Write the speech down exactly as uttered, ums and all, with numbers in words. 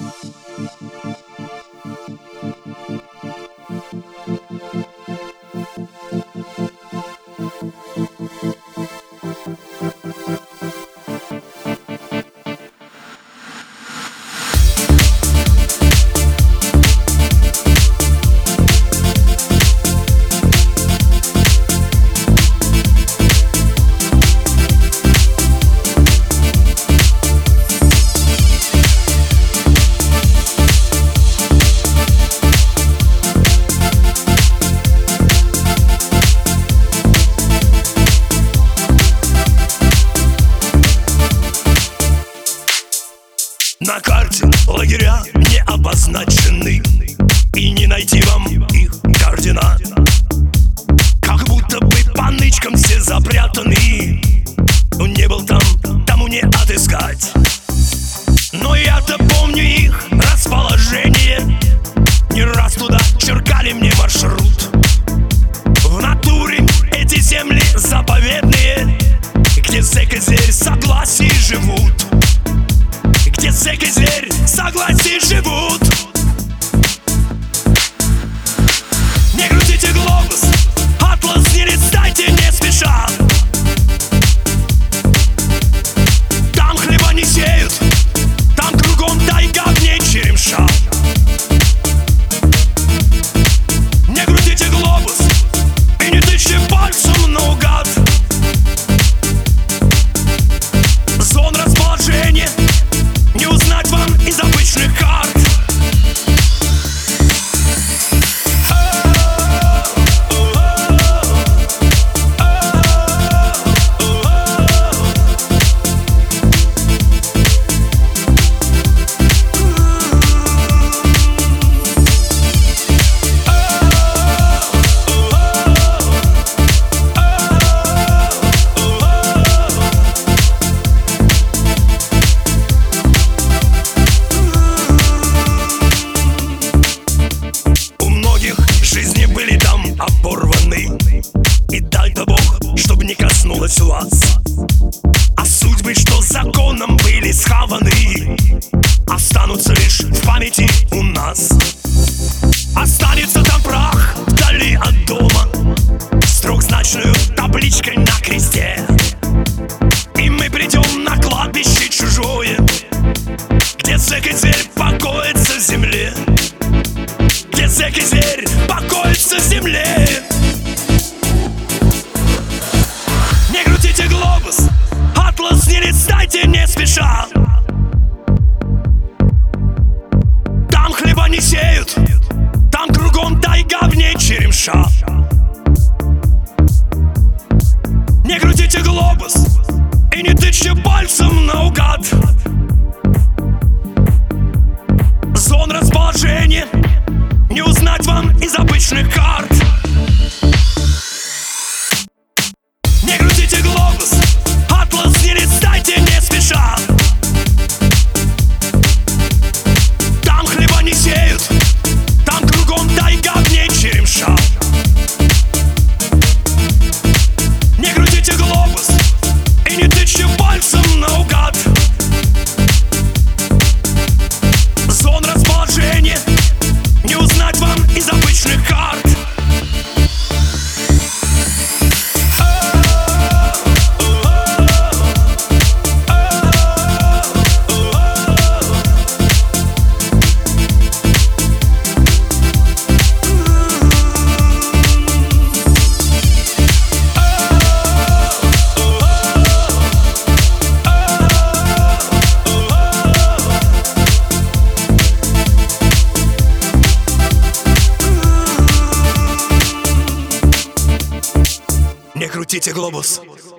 На карте лагеря не обозначены, и не найти вам их координат. Как будто бы по нычкам все запрятаны. Не был там, тому не отыскать. Но я-то помню их расположение. Не раз туда черкали мне маршрут. В натуре эти земли заповедные, где зэк и зверь в согласии живут. Где зэк и зверь в согласии живут. Не крутите глобус, атлас не листайте не спеша. Там хлеба не сеют, там кругом тайга вне черемша. Не крутите глобус и не тычьте пальцем наугад. Зон расположения не узнать вам из обычных карт. Жизни были там оборваны, и дай-то Бог, чтобы не коснулось вас. А судьбы, что законом были схаваны, останутся лишь в памяти у нас. Останется там прах вдали от дома с трехзначную табличкой на кресте. И мы придем на кладбище чужое, где зэк и зверь покоится в земле. Где зэк и зверь покоится в земле. Не крутите глобус, атлас не листайте не спеша. Там хлеба не сеют, там кругом тайга вне черемша. Не крутите глобус и не тычьте пальцем наугад. Зон расположения не узнать вам из обычных карт. Не крутите глобус, атлас не листайте не спеша. Там хлеба не сеют, там кругом тайга вне черемша. Не крутите глобус и не тычьте пальцем наугад. Зон расположения не узнать вам из обычных карт. Не крутите глобус.